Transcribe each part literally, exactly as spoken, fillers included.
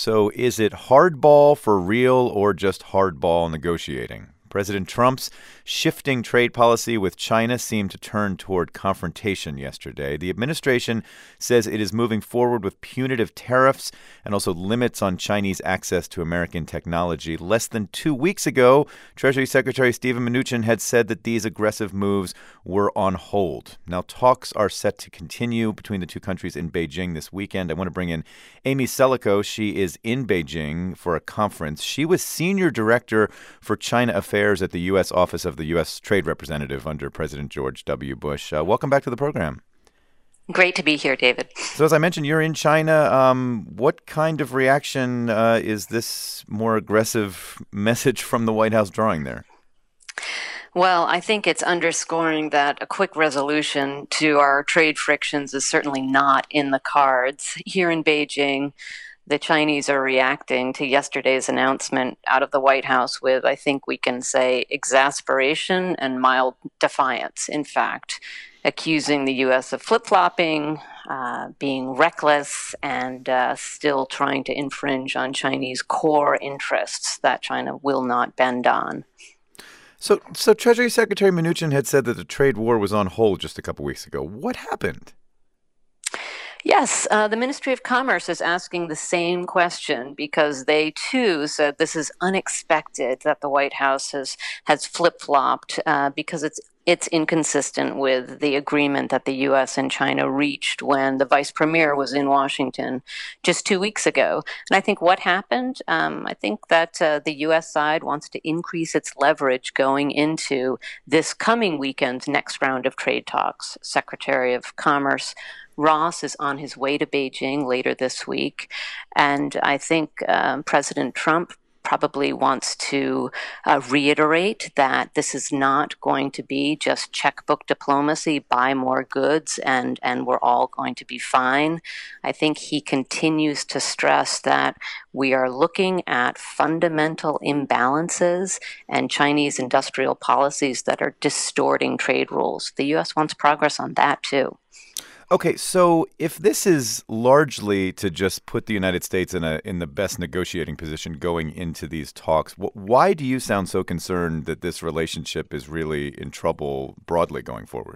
So is it hardball for real or just hardball negotiating? President Trump's shifting trade policy with China seemed to turn toward confrontation yesterday. The administration says it is moving forward with punitive tariffs and also limits on Chinese access to American technology. Less than two weeks ago, Treasury Secretary Steven Mnuchin had said that these aggressive moves were on hold. Now, talks are set to continue between the two countries in Beijing this weekend. I want to bring in Amy Selico. She is in Beijing for a conference. She was senior director for China Affairs at the U S Office of the U S Trade Representative under President George W. Bush. Uh, welcome back to the program. Great to be here, David. So as I mentioned, you're in China. Um, what kind of reaction uh, is this more aggressive message from the White House drawing there? Well, I think it's underscoring that a quick resolution to our trade frictions is certainly not in the cards. Here in Beijing, the Chinese are reacting to yesterday's announcement out of the White House with, I think we can say, exasperation and mild defiance, in fact, accusing the U S of flip-flopping, uh, being reckless, and uh, still trying to infringe on Chinese core interests that China will not bend on. So, so Treasury Secretary Mnuchin had said that the trade war was on hold just a couple weeks ago. What happened? Yes, uh, the Ministry of Commerce is asking the same question because they, too, said this is unexpected that the White House has, has flip-flopped uh, because it's it's inconsistent with the agreement that the U S and China reached when the vice premier was in Washington just two weeks ago. And I think what happened, um, I think that uh, the U S side wants to increase its leverage going into this coming weekend's next round of trade talks. Secretary of Commerce Ross is on his way to Beijing later this week, and I think um, President Trump probably wants to uh, reiterate that this is not going to be just checkbook diplomacy, buy more goods, and, and we're all going to be fine. I think he continues to stress that we are looking at fundamental imbalances and Chinese industrial policies that are distorting trade rules. The U S wants progress on that, too. Okay, so if this is largely to just put the United States in a in the best negotiating position going into these talks, wh- why do you sound so concerned that this relationship is really in trouble broadly going forward?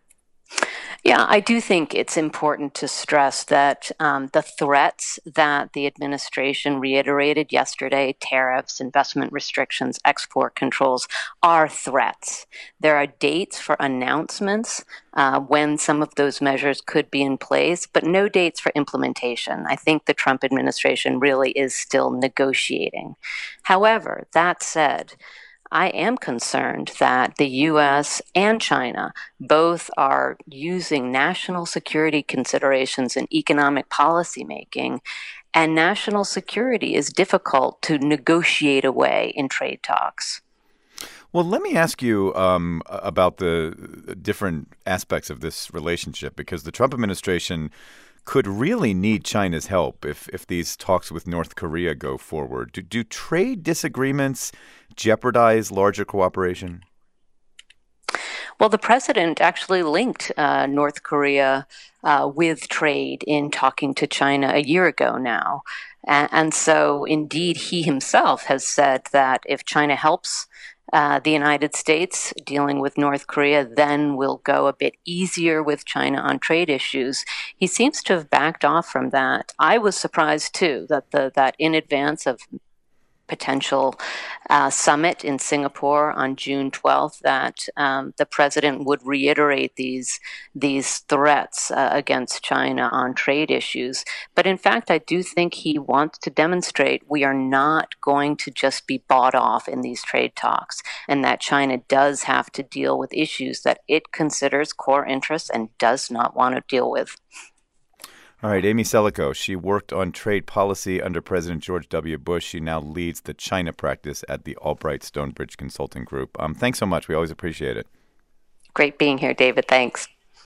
Yeah, I do think it's important to stress that um, the threats that the administration reiterated yesterday, tariffs, investment restrictions, export controls, are threats. There are dates for announcements uh, when some of those measures could be in place, but no dates for implementation. I think the Trump administration really is still negotiating. However, that said, I am concerned that the U S and China both are using national security considerations in economic policymaking, and national security is difficult to negotiate away in trade talks. Well, let me ask you um, about the different aspects of this relationship, because the Trump administration could really need China's help if, if these talks with North Korea go forward. Do, do trade disagreements jeopardize larger cooperation? Well, the president actually linked uh, North Korea uh, with trade in talking to China a year ago now. And, and so, indeed, he himself has said that if China helps Uh, the United States dealing with North Korea, then will go a bit easier with China on trade issues. He seems to have backed off from that. I was surprised, too, that the that in advance of potential uh, summit in Singapore on June twelfth, that um, the president would reiterate these these threats uh, against China on trade issues. But in fact, I do think he wants to demonstrate we are not going to just be bought off in these trade talks, and that China does have to deal with issues that it considers core interests and does not want to deal with. All right, Amy Selico, she worked on trade policy under President George W. Bush. She now leads the China practice at the Albright Stonebridge Consulting Group. Um, thanks so much. We always appreciate it. Great being here, David. Thanks.